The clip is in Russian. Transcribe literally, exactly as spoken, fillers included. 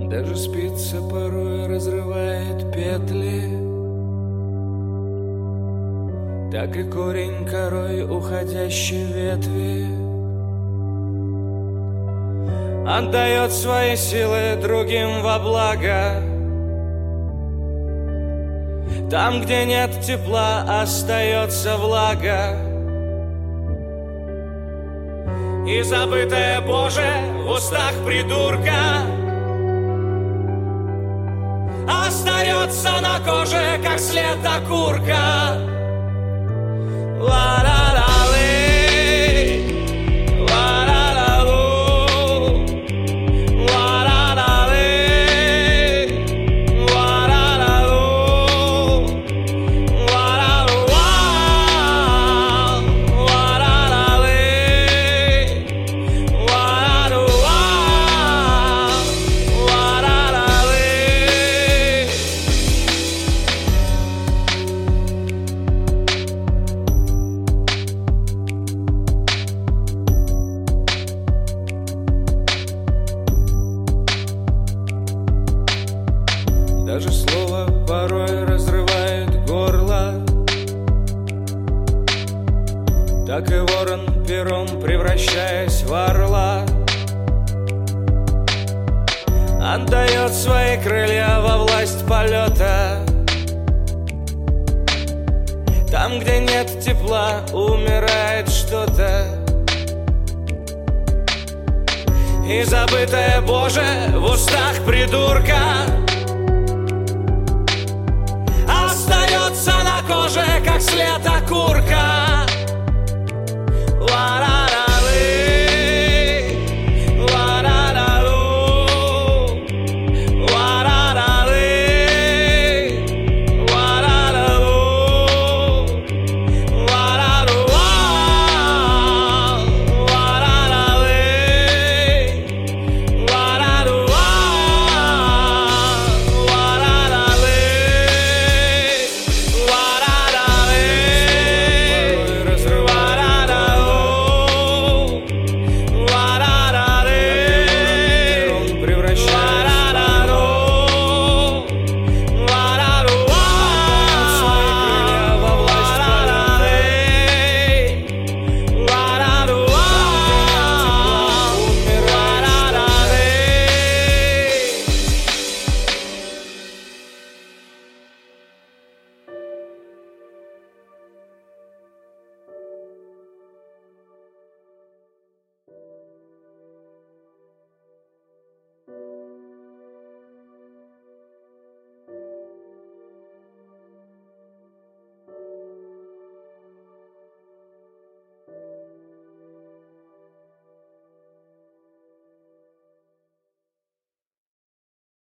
Даже спица порой разрывает петли, так и корень корой уходящей ветви отдает свои силы другим во благо. Там, где нет тепла, остается влага. И забытое Боже в устах придурка остается на коже, как след окурка. Ла-ла-ла-лей, ла-ла-ла-лу, ла-ла-ла-лей, ла-ла-ла-лу, ла-ла-ла-ла, ла-ла-ла-лей, ла-ла-ла-ла, ла-ла-ла-лей. Даже слово порой разрывает горло, так и ворон пером, превращаясь в орла, отдает свои крылья во власть полета. Там, где нет тепла, умирает что-то. И забытое Боже в устах придурка остается на коже, как след окурка.